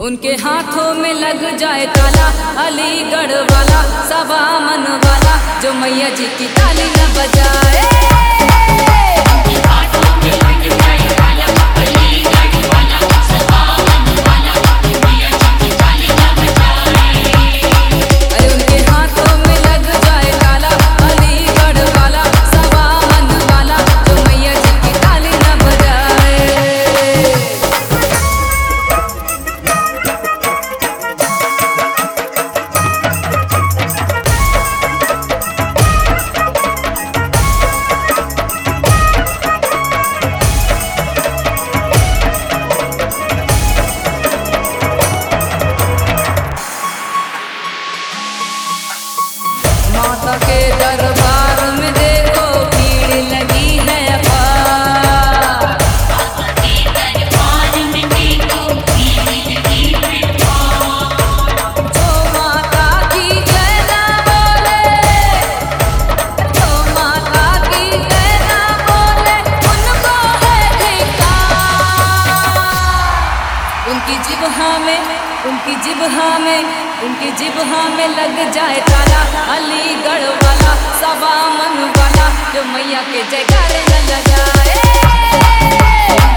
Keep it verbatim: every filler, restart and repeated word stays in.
उनके हाथों में लग जाए ताला, अलीगढ़ वाला सबा मन वाला जो मैया जी की ताली न बजाए। माता के दरबार में देखो भीड़ लगी है अपार, जो माता की जय ना बोले, जो माता की जय ना बोले उनको है धिक्कार। उनकी जिब्हा में उनकी जिब्हा में उनकी जिब्हा में लग जाए ताला, अलीगढ़ वाला सबा मन वाला जो मैया के जयकारे न लगाए।